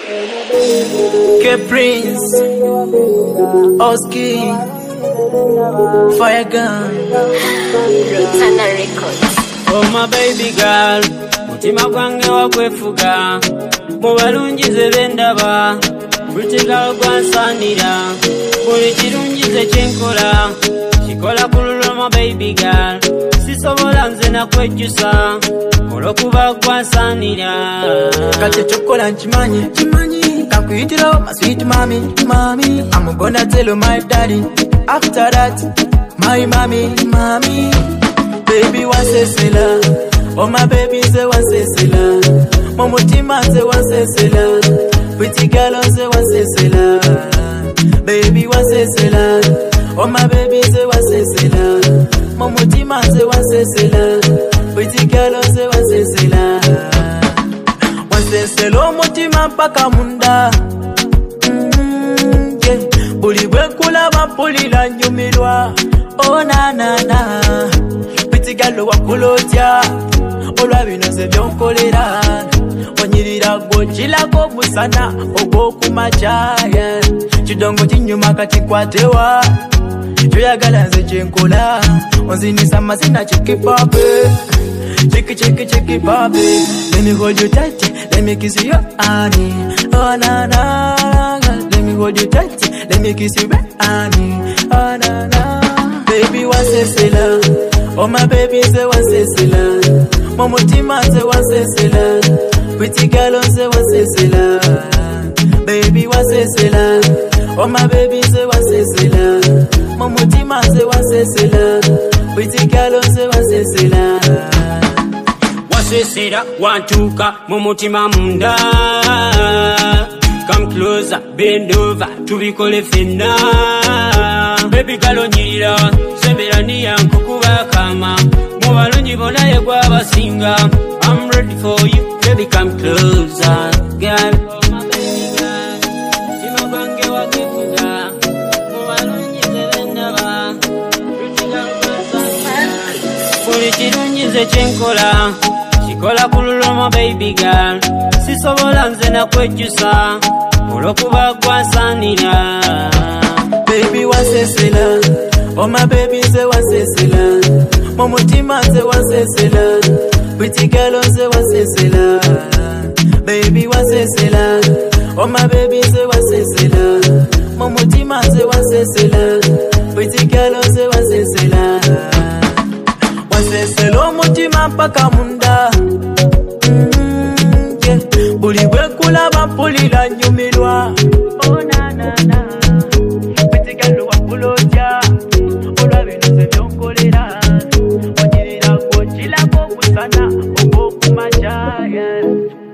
K-Prince, Oski, Fire Gun, Rotana Records. Oh my baby girl, mutima gwange wakwefuga mubalungize bendaba pretty girl gwansanira buli kirungize kyenkola kikola kululwa my baby girl sisobola nze nakwejjusa olwokuba gwansanira kati chokola nchimanyi kakuyitira my sweet mommy I'm gonna tell you my daddy after that my mommy baby wasesela oh my baby say wasesela momutima say wasesela pretty girl say wasesela baby wasesela oh my baby say wasesela momutima say wasesela pretty girl say wasesela wasesela momutima mpaka munda buli bwekulaba mpulira nyumirwa oh na Galo wakulotya olwabino ze byonkolera onyirira gwochilako busana ogwokumacha kidongo kinyuma kakikwatewa kyoyagala nze kyenkola onzinisa amazina chikipape chikipape let me hold you tight let me kiss you honey oh na let me hold you tight let me kiss you honey oh na baby wasesela oh my baby say wasesela momutima say wasesela pretty girl say wasesela baby wasesela oh my baby say wasesela momutima say wasesela pretty girl say wasesela wasesera wantuka momutima munda come closer bend over tubikole fenna baby girl onyirira sembera niyanko kubakama mubalungi bona yegwa basinga I'm ready for you baby come closer girl my baby girl sima bange wakifuga mubalungi zebendaba buli kirungize kyenkola kikola kululwa my baby girl sisobola nze nakwejjusa olwokuba gwansanira baby wasesela oh my baby say wasesela momutima say wasesela pretty girl say wasesela baby wasesela oh my baby say wasesela momutima say wasesela pretty girl say wasesela wasesela omutima mpaka munda buli bwekulaba mpulira nyumirwa oh na Onyirira gwochilako busana ogwokumacha